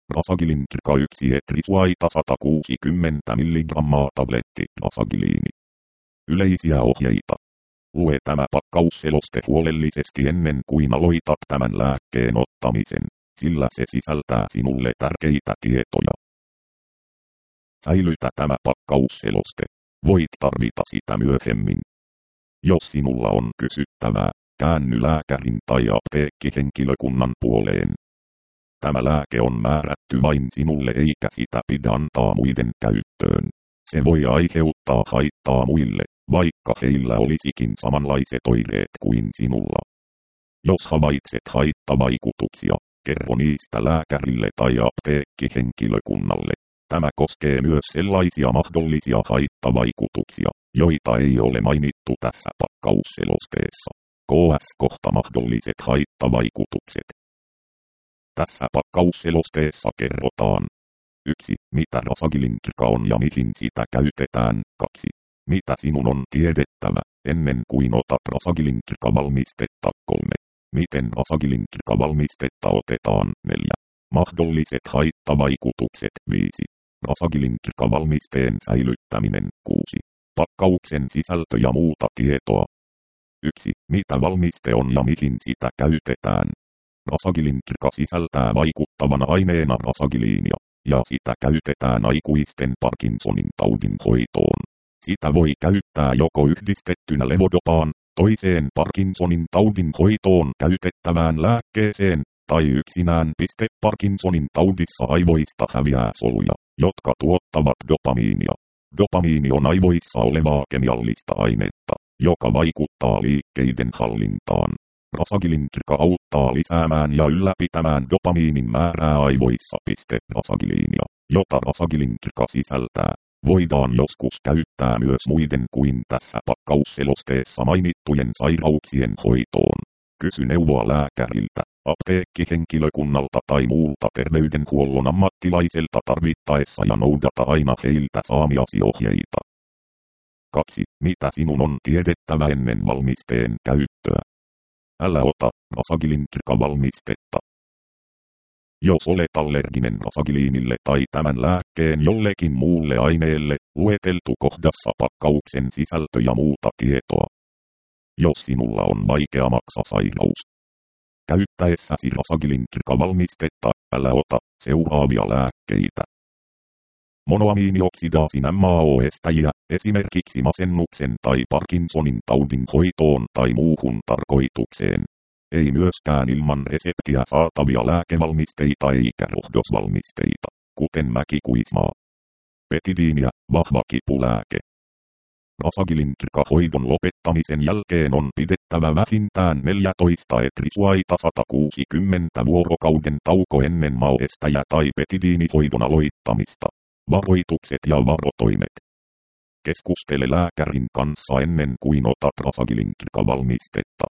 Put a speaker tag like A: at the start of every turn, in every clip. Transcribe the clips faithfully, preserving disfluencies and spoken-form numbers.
A: Rasagilintrika yksi etrisuaita sata kuusikymmentä milligrammaa tabletti rasagiliini. Yleisiä ohjeita. Lue tämä pakkausseloste huolellisesti ennen kuin aloitat tämän lääkkeen ottamisen, sillä se sisältää sinulle tärkeitä tietoja. Säilytä tämä pakkausseloste. Voit tarvita sitä myöhemmin. Jos sinulla on kysyttävää, käänny lääkärin tai apteekkihenkilökunnan puoleen. Tämä lääke on määrätty vain sinulle eikä sitä pidä antaa muiden käyttöön. Se voi aiheuttaa haittaa muille, vaikka heillä olisikin samanlaiset oireet kuin sinulla. Jos havaitset haittavaikutuksia, kerro niistä lääkärille tai apteekkihenkilökunnalle. Tämä koskee myös sellaisia mahdollisia haittavaikutuksia, joita ei ole mainittu tässä pakkausselosteessa. K S kohta mahdolliset haittavaikutukset. Tässä pakkausselosteessa kerrotaan. yksi. Mitä rasagilintrika on ja mihin sitä käytetään. kaksi. Mitä sinun on tiedettävä, ennen kuin otat rasagilintrika-valmistetta. kolme. Miten rasagilintrika-valmistetta otetaan. neljä. Mahdolliset haittavaikutukset. viisi. Rasagilintrika-valmisteen säilyttäminen. kuusi. Pakkauksen sisältö ja muuta tietoa. yksi. Mitä valmiste on ja mihin sitä käytetään. Rasagilintrika sisältää vaikuttavana aineena rasagiliinia, ja sitä käytetään aikuisten Parkinsonin taudin hoitoon. Sitä voi käyttää joko yhdistettynä levodopaan, toiseen Parkinsonin taudin hoitoon käytettävään lääkkeeseen, tai yksinään. Parkinsonin taudissa aivoista häviää soluja, jotka tuottavat dopamiinia. Dopamiini on aivoissa olevaa kemiallista ainetta, joka vaikuttaa liikkeiden hallintaan. Rasagilintrika auttaa lisäämään ja ylläpitämään dopamiinin määrää aivoissa. Rasagiliinia, jota rasagilintrika sisältää, voidaan joskus käyttää myös muiden kuin tässä pakkausselosteessa mainittujen sairauksien hoitoon. Kysy neuvoa lääkäriltä, apteekkihenkilökunnalta tai muulta terveydenhuollon ammattilaiselta tarvittaessa ja noudata aina heiltä saamiasi ohjeita. kaksi. Mitä sinun on tiedettävä ennen valmisteen käyttöä? Älä ota rasagilintrika-valmistetta. Jos olet allerginen rasagiliinille tai tämän lääkkeen jollekin muulle aineelle, lueteltu kohdassa pakkauksen sisältö ja muuta tietoa. Jos sinulla on vaikea maksasairaus käyttäessäsi rasagilintrika-valmistetta, älä ota seuraavia lääkkeitä. Monoamiinioksidaasin M A O-estäjiä, esimerkiksi masennuksen tai Parkinsonin taudin hoitoon tai muuhun tarkoitukseen. Ei myöskään ilman reseptiä saatavia lääkevalmisteita eikä rohdosvalmisteita, kuten mäkikuismaa. Betidiinia, vahva kipulääke. Rasagilintrika-hoidon lopettamisen jälkeen on pidettävä vähintään neljätoista etrisuaita sata kuusikymmentä vuorokauden tauko ennen M A O-estäjä tai betidiinihoidon aloittamista. Varoitukset ja varotoimet. Keskustele lääkärin kanssa ennen kuin otat rasagilintrika-valmistetta.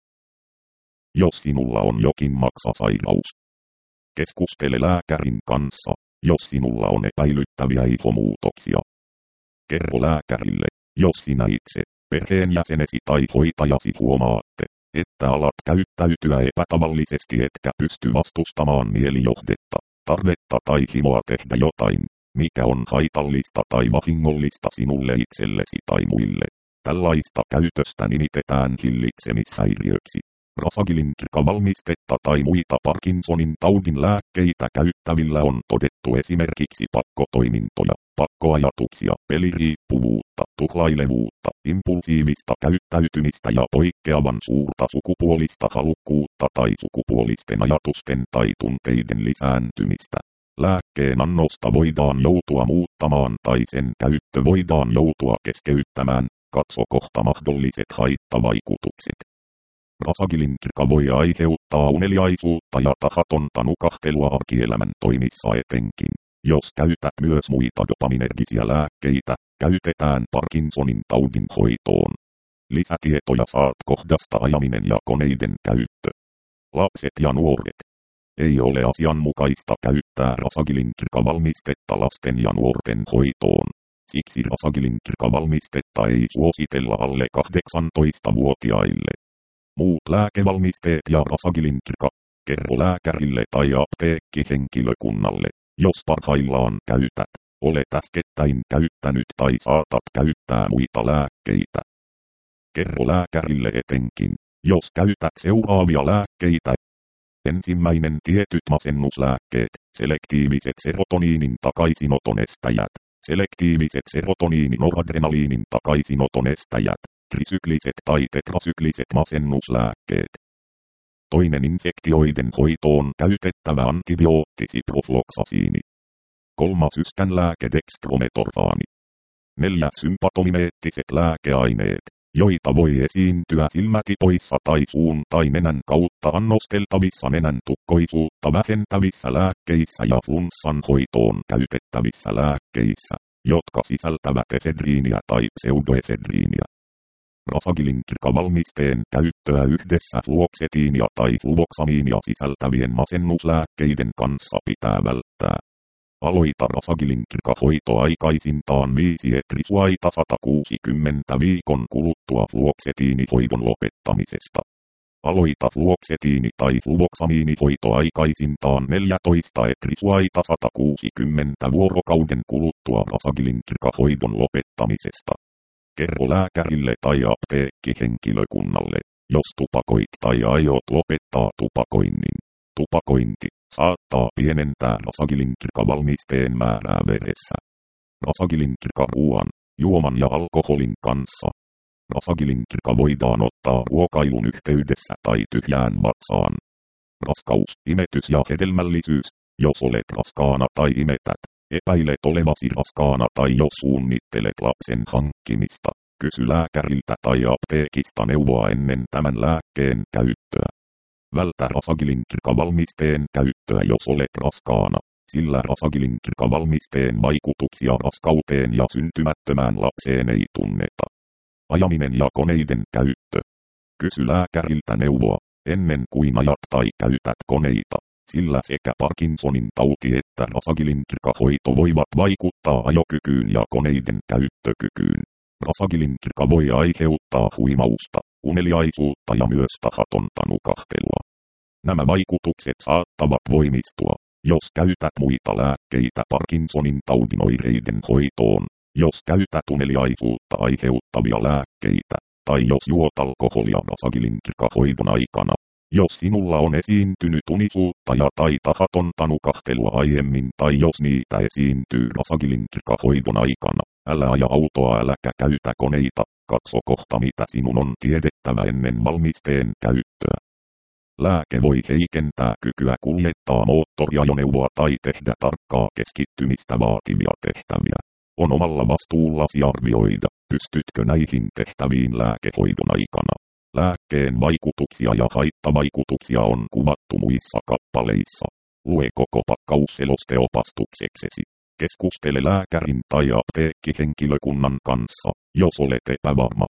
A: Jos sinulla on jokin maksasairaus, keskustele lääkärin kanssa, jos sinulla on epäilyttäviä ihomuutoksia. Kerro lääkärille, jos sinä itse, perheenjäsenesi tai hoitajasi huomaatte, että alat käyttäytyä epätavallisesti etkä pysty vastustamaan mielijohdetta, tarvetta tai himoa tehdä jotain, mikä on haitallista tai vahingollista sinulle itsellesi tai muille. Tällaista käytöstä nimitetään hillitsemishäiriöksi. Rasagilintrika-valmistetta tai muita Parkinsonin taudin lääkkeitä käyttävillä on todettu esimerkiksi pakkotoimintoja, pakkoajatuksia, peliriippuvuutta, tuhlailevuutta, impulsiivista käyttäytymistä ja poikkeavan suurta sukupuolista halukkuutta tai sukupuolisten ajatusten tai tunteiden lisääntymistä. Lääkkeen annosta voidaan joutua muuttamaan tai sen käyttö voidaan joutua keskeyttämään. Katso kohta mahdolliset haittavaikutukset. Rasagilintrika voi aiheuttaa uneliaisuutta ja tahatonta nukahtelua arkielämän toimissa etenkin. Jos käytät myös muita dopaminergisiä lääkkeitä, käytetään Parkinsonin taudin hoitoon. Lisätietoja saat kohdasta ajaminen ja koneiden käyttö. Lapset ja nuoret. Ei ole asianmukaista käyttää rasagilintrika-valmistetta lasten ja nuorten hoitoon. Siksi rasagilintrika-valmistetta ei suositella alle kahdeksantoistavuotiaille. Muut lääkevalmisteet ja rasagilintrika Kerro lääkärille tai apteekkihenkilökunnalle, jos parhaillaan käytät, olet äskettäin käyttänyt tai saatat käyttää muita lääkkeitä. Kerro lääkärille etenkin, jos käytät seuraavia lääkkeitä. Ensimmäinen tietyt masennuslääkkeet, selektiiviset serotoniinin takaisinoton estäjät, selektiiviset serotoniini-noradrenaliinin takaisinoton estäjät, trisykliset tai tetrasykliset masennuslääkkeet. Toinen infektioiden hoitoon käytettävä antibiootti ciprofloxasiini. Kolmas yskänlääke dextrometorfaani. Neljäs sympatomimeettiset lääkeaineet, joita voi esiintyä silmätipoissa tai suun tai nenän kautta annosteltavissa nenän tukkoisuutta vähentävissä lääkkeissä ja flunssan hoitoon käytettävissä lääkkeissä, jotka sisältävät efedriiniä tai pseudoefedriiniä. Rasagilinkrika-valmisteen käyttöä yhdessä fluoksetiinia tai fluvoksamiinia sisältävien masennuslääkkeiden kanssa pitää välttää. Aloita rasagilinkrika-hoito aikaisintaan viisi etrisuaita sata kuusikymmentä viikon kuluttua fluoksetiinihoidon lopettamisesta. Aloita fluoksetiini tai fluvoksamiinihoito aikaisintaan neljätoista etrisuaita sata kuusikymmentä vuorokauden kuluttua rasagilinkrika-hoidon lopettamisesta. Kerro lääkärille tai apteekkihenkilökunnalle, jos tupakoit tai aiot lopettaa tupakoinnin. Tupakointi saattaa pienentää rasagilinkrika-valmisteen määrää veressä. Rasagilinkrika-ruoan, juoman ja alkoholin kanssa. Rasagilinkrika voidaan ottaa ruokailun yhteydessä tai tyhjään vatsaan. Raskaus, imetys ja hedelmällisyys, jos olet raskaana tai imetät. Epäilet olevasi raskaana tai jos suunnittelet lapsen hankkimista, kysy lääkäriltä tai apteekista neuvoa ennen tämän lääkkeen käyttöä. Vältä rasagilinkrika-valmisteen käyttöä jos olet raskaana, sillä rasagilinkrika-valmisteen vaikutuksia raskauteen ja syntymättömään lapseen ei tunneta. Ajaminen ja koneiden käyttö. Kysy lääkäriltä neuvoa, ennen kuin ajat tai käytät koneita. Sillä sekä Parkinsonin tauti että rasagilinkrika-hoito voivat vaikuttaa ajokykyyn ja koneiden käyttökykyyn. Rasagilinkrika voi aiheuttaa huimausta, uneliaisuutta ja myös tahatonta nukahtelua. Nämä vaikutukset saattavat voimistua, jos käytät muita lääkkeitä Parkinsonin taudin oireiden hoitoon, jos käytät uneliaisuutta aiheuttavia lääkkeitä, tai jos juot alkoholia rasagilinkrika-hoidon aikana. Jos sinulla on esiintynyt unisuutta ja tai tahatonta nukahtelua aiemmin tai jos niitä esiintyy rasagilinkrika-hoidon aikana, älä aja autoa äläkä käytä koneita, katso kohta mitä sinun on tiedettävä ennen valmisteen käyttöä. Lääke voi heikentää kykyä kuljettaa moottoriajoneuvoa tai tehdä tarkkaa keskittymistä vaativia tehtäviä. On omalla vastuullasi arvioida, pystytkö näihin tehtäviin lääkehoidon aikana. Lääkkeen vaikutuksia ja haittavaikutuksia on kuvattu muissa kappaleissa. Lue koko pakkausseloste opastukseksesi. Keskustele lääkärin tai apteekkihenkilökunnan kanssa, jos olet epävarma.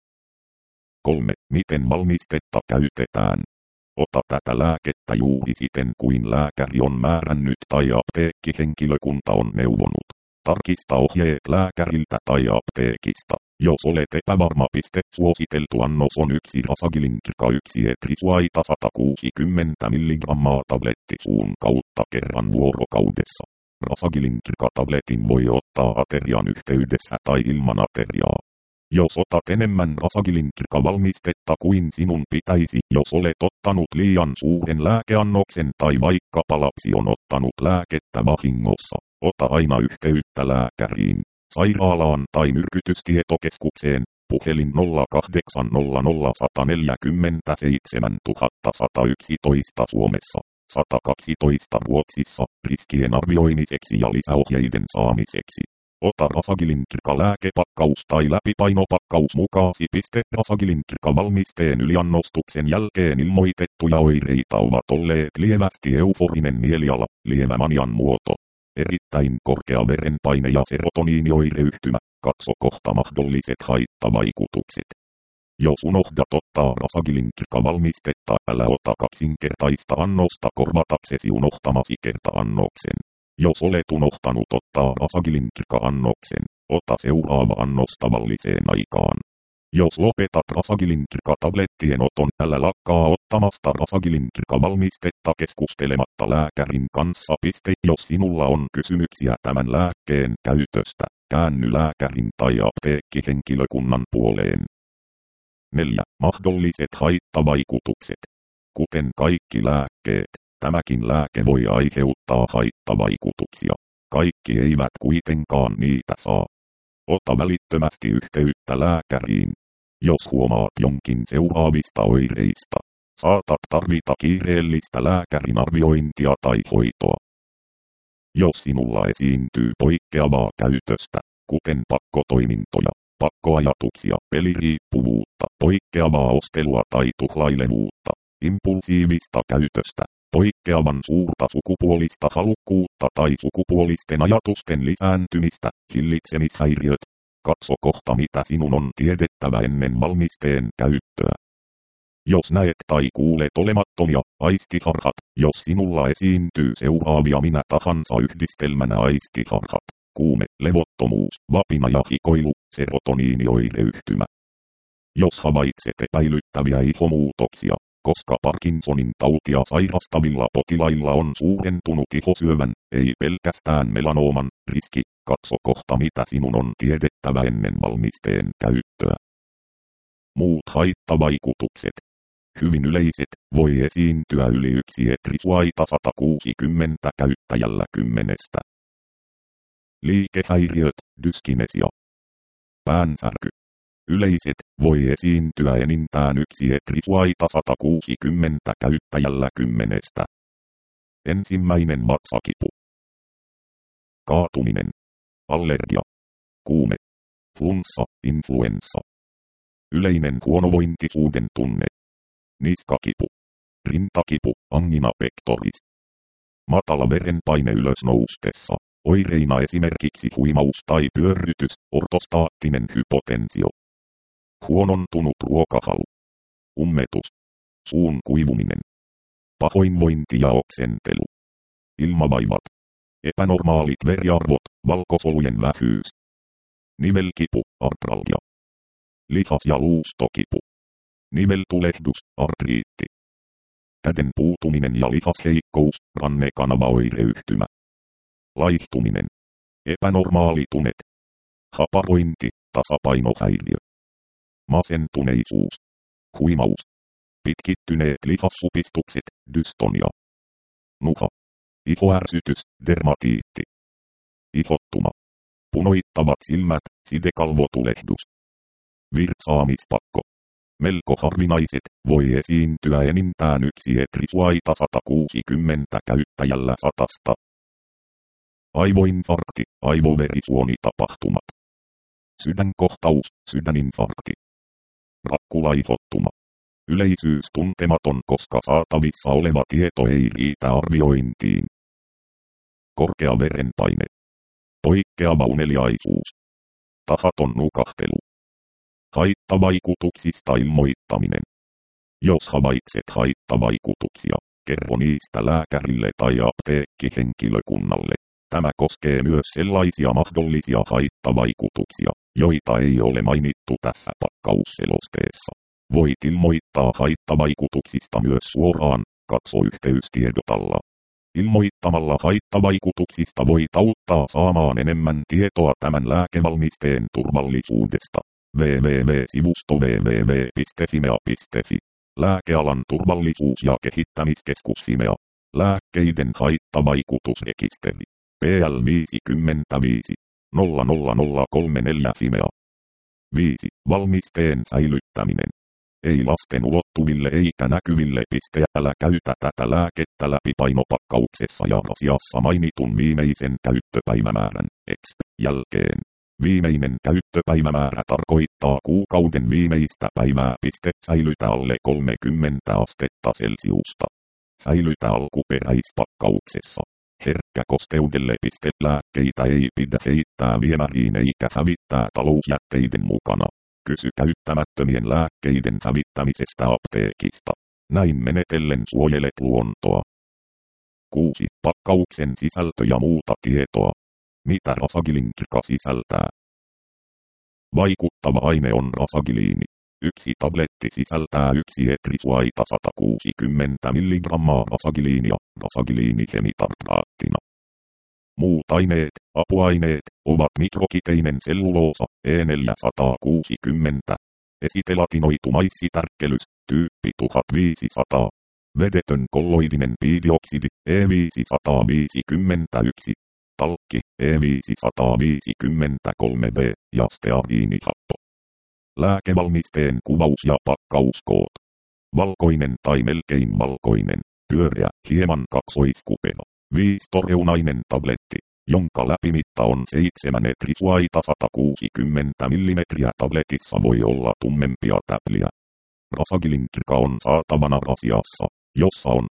A: kolme. Miten valmistetta käytetään? Ota tätä lääkettä juuri siten kuin lääkäri on määrännyt tai apteekkihenkilökunta on neuvonut. Tarkista ohjeet lääkäriltä tai apteekista. Jos olet epävarma, piste suositeltu annos on yksi rasagilinkrika yksi etrisuaita sata kuusikymmentä milligrammaa tabletti suun kautta kerran vuorokaudessa. Rasagilinkrika-tabletin voi ottaa aterian yhteydessä tai ilman ateriaa. Jos otat enemmän rasagilinkrika-valmistetta kuin sinun pitäisi, jos olet ottanut liian suuren lääkeannoksen tai vaikkapa lapsi on ottanut lääkettä vahingossa, ota aina yhteyttä lääkäriin, sairaalaan tai myrkytystietokeskukseen, puhelin nolla kahdeksan nolla nolla yksi neljä seitsemän yksi yksi yksi Suomessa, sata kaksitoista Ruotsissa, riskien arvioimiseksi ja lisäohjeiden saamiseksi. Ota rasagilinkrika-lääkepakkaus tai läpipainopakkaus mukaasi. Rasagilinkrika-valmisteen yliannostuksen jälkeen ilmoitettuja oireita ovat olleet lievästi euforinen mieliala, lievä manian muoto, erittäin korkea verenpaine ja serotoniinioireyhtymä. Katso kohta mahdolliset haittavaikutukset. Jos unohdat ottaa rasagilinkrika-valmistetta, älä ota kaksinkertaista annosta korvataksesi unohtamasi kerta-annoksen. Jos olet unohtanut ottaa rasagilinkrika-annoksen, ota seuraava annos tavalliseen aikaan. Jos lopetat Rasagilinkrika-tablettien oton, älä lakkaa ottamasta Rasagilinkrika-valmistetta keskustelematta lääkärin kanssa. Piste. Jos sinulla on kysymyksiä tämän lääkkeen käytöstä, käänny lääkärin tai apteekkihenkilökunnan puoleen. neljä. Mahdolliset haittavaikutukset. Kuten kaikki lääkkeet, tämäkin lääke voi aiheuttaa haittavaikutuksia. Kaikki eivät kuitenkaan niitä saa. Ota välittömästi yhteyttä lääkäriin. Jos huomaat jonkin seuraavista oireista, saatat tarvita kiireellistä lääkärin arviointia tai hoitoa. Jos sinulla esiintyy poikkeavaa käytöstä, kuten pakkotoimintoja, pakkoajatuksia, peliriippuvuutta, poikkeavaa ostelua tai tuhlailevuutta, impulsiivista käytöstä, poikkeavan suurta sukupuolista halukkuutta tai sukupuolisten ajatusten lisääntymistä, hillitsemishäiriöt, katso kohta mitä sinun on tiedettävä ennen valmisteen käyttöä. Jos näet tai kuulet olemattomia aistiharhat, jos sinulla esiintyy seuraavia minä tahansa yhdistelmänä aistiharhat, kuume, levottomuus, vapina ja hikoilu, serotoniinioireyhtymä. Jos havaitset epäilyttäviä ihomuutoksia, koska Parkinsonin tautia sairastavilla potilailla on suurentunut ihosyövän, ei pelkästään melanooman, riski, katso kohta mitä sinun on tiedettävä ennen valmisteen käyttöä. Muut haittavaikutukset. Hyvin yleiset, voi esiintyä yli yksi etrisuaita sata kuusikymmentä käyttäjällä kymmenestä. Liikehäiriöt, dyskinesia. Päänsärky. Yleiset, voi esiintyä enintään yksi etrisuaita sata kuusikymmentä käyttäjällä kymmenestä. Ensimmäinen vatsakipu. Kaatuminen. Allergia. Kuume. Flunssa, influenssa. Yleinen huonovointisuuden tunne. Niskakipu. Rintakipu, angina pectoris. Matala verenpaine ylösnoustessa. Oireina esimerkiksi huimaus tai pyörrytys, ortostaattinen hypotensio. Huonontunut ruokahalu. Ummetus. Suun kuivuminen. Pahoinvointi ja oksentelu. Ilmavaivat. Epänormaalit veriarvot, valkosolujen vähyys. Nivelkipu, artralgia. Lihas- ja luustokipu. Niveltulehdus, artriitti. Käden puutuminen ja lihasheikkous, rannekanavaoireyhtymä. Laihtuminen. Epänormaali tunet. Haparointi, tasapainohäiriö. Masentuneisuus. Huimaus. Pitkittyneet lihassupistukset, dystonia. Nuha. Ihoärsytys, dermatiitti. Ihottuma. Punoittavat silmät, sidekalvotulehdus. Virtsaamispakko. Melko harvinaiset, voi esiintyä enintään yksi etrisuaita sata kuusikymmentä käyttäjällä satasta. Aivoinfarkti, aivoverisuonitapahtumat. Sydänkohtaus, sydäninfarkti. Rakkulaihottuma. Yleisyys tuntematon, koska saatavissa oleva tieto ei riitä arviointiin. Korkea verenpaine. Poikkeava uneliaisuus. Tahaton nukahtelu. Haittavaikutuksista ilmoittaminen. Jos havaitset haittavaikutuksia, kerro niistä lääkärille tai apteekkihenkilökunnalle. Tämä koskee myös sellaisia mahdollisia haittavaikutuksia, joita ei ole mainittu tässä pakkausselosteessa. Voit ilmoittaa haittavaikutuksista myös suoraan, katso yhteystiedotalla. Ilmoittamalla haittavaikutuksista voit auttaa saamaan enemmän tietoa tämän lääkevalmisteen turvallisuudesta. double-u double-u double-u piste sivusto double-u double-u double-u piste fimea piste fi. Lääkealan turvallisuus- ja kehittämiskeskus Fimea. Lääkkeiden haittavaikutusrekisteri. P L viisikymmentäviisi nolla nolla nolla kolme neljä Fimea. viisi. Valmisteen säilyttäminen. Ei lasten ulottuville eikä näkyville. Piste. Älä käytä tätä lääkettä läpi painopakkauksessa ja rasiassa mainitun viimeisen käyttöpäivämäärän X jälkeen. Viimeinen käyttöpäivämäärä tarkoittaa kuukauden viimeistä päivää. Piste. Säilytä alle kolmekymmentä astetta Celsiusta. Säilytä alkuperäispakkauksessa. Herkkä kosteudelle. Piste. Lääkkeitä ei pidä heittää viemäriin eikä hävittää talousjätteiden mukana. Kysy käyttämättömien lääkkeiden hävittämisestä apteekista. Näin menetellen suojelet luontoa. kuusi. Pakkauksen sisältö ja muuta tietoa. Mitä Rasagilinkrika sisältää? Vaikuttava aine on rasagiliini. Yksi tabletti sisältää yksi etrisuaita sata kuusikymmentä milligrammaa rasagiliinia, rasagiliinihemitartraattina. Muut aineet, apuaineet, ovat mikrokiteinen selluloosa, E neljäsataakuusikymmentä, esitelatinoitu maissitärkkelys, tyyppi tuhatviisisataa, vedetön kolloidinen piidioksidi, E viisisataaviisikymmentäyksi, talkki, E viisisataaviisikymmentäkolme B ja steariinihappo. Lääkevalmisteen kuvaus ja pakkauskoot. Valkoinen tai melkein valkoinen, pyöreä, hieman kaksoiskupea, viistoreunainen tabletti, jonka läpimitta on seitsemän etrisuaita sata kuusikymmentä millimetriä. Tabletissa voi olla tummempia täpliä. Rasagilinkirka on saatavana rasiassa, jossa on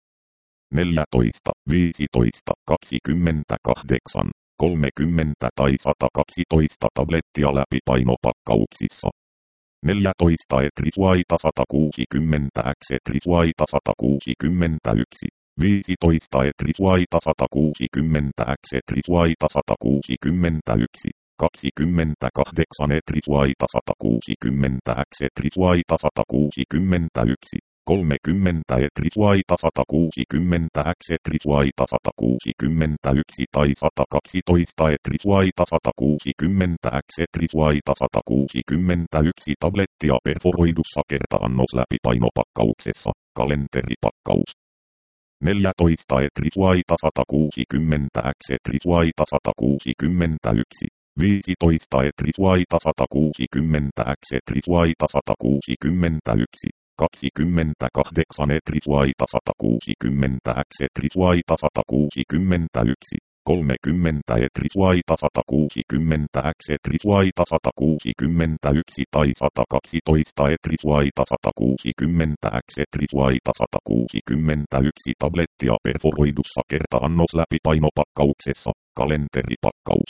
A: neljätoista, viisitoista, kaksikymmentäkahdeksan, kolmekymmentä tai sata kaksitoista tablettia läpipainopakkauksissa. neljätoista etrisuaita sata kuusikymmentä x etrisuaita sata kuusikymmentäyksi, viisitoista etrisuaita sata kuusikymmentä x etrisuaita sata kuusikymmentäyksi, kaksikymmentäkahdeksan etrisuaita sata kuusikymmentä x etrisuaita sata kuusikymmentäyksi, kolmekymmentä etrisuaita sata kuusikymmentä x etrisuaita sata kuusikymmentäyksi tai sata kaksitoista etrisuaita sata kuusikymmentä x etrisuaita sata kuusikymmentäyksi tablettia perforoidussa kerta-annos läpipainopakkauksessa, kalenteripakkaus. neljätoista etrisuaita sata kuusikymmentä x etrisuaita sata kuusikymmentäyksi, viisitoista etrisuaita sata kuusikymmentä x etrisuaita sata kuusikymmentäyksi, kaksikymmentäkahdeksan etrisuaita sata kuusikymmentä x etrisuaita sata kuusikymmentäyksi, kolmekymmentä etrisuaita sata kuusikymmentä x etrisuaita sata kuusikymmentäyksi tai sata kaksitoista etrisuaita sata kuusikymmentä x etrisuaita sata kuusikymmentäyksi tablettia perforoidussa kerta-annos läpipainopakkauksessa, kalenteripakkaus.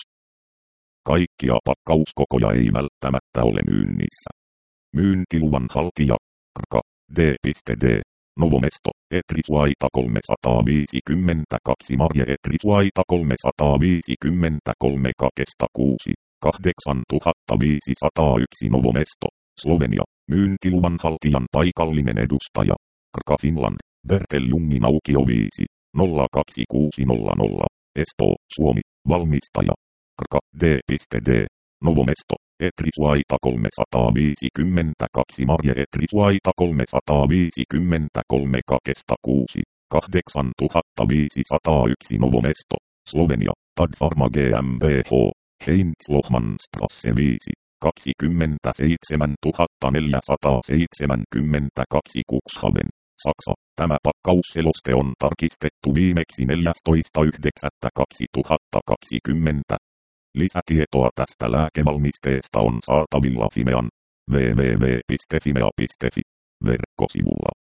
A: Kaikkia pakkauskokoja ei välttämättä ole myynnissä. Myyntiluvan haltija Krka, D.D. Novomesto, etrisuaita kolmesataaviisikymmentäkaksi Marje etrisuaita kolmesataaviisikymmentäkolme Kakesta kuusi, kahdeksantuhattaviisisataayksi Novomesto, Slovenia, myyntiluvan haltijan paikallinen edustaja, Krka Finland, Berteljungin aukio viisi, nolla kaksi kuusi nolla nolla, Espoo, Suomi, valmistaja, Krka, D.D. Novomesto, etrisuaita kolmesataaviisikymmentäkaksi Marje etrisuaita kolmesataaviisikymmentäkolme Kakesta kuusi, kahdeksantuhattaviisisataayksi Novomesto, Slovenia, Tadpharma GmbH, Heinz-Lohmannstrasse viisi, kaksikymmentäseitsemäntuhattaneljäsataaseitsemänkymmentäkaksi Cuxhaven, Saksa. Tämä pakkausseloste on tarkistettu viimeksi neljästoista yhdeksättä kaksituhattakaksikymmentä. Lisätietoa tästä lääkevalmisteesta on saatavilla Fimean www piste fimea piste fi verkkosivulla.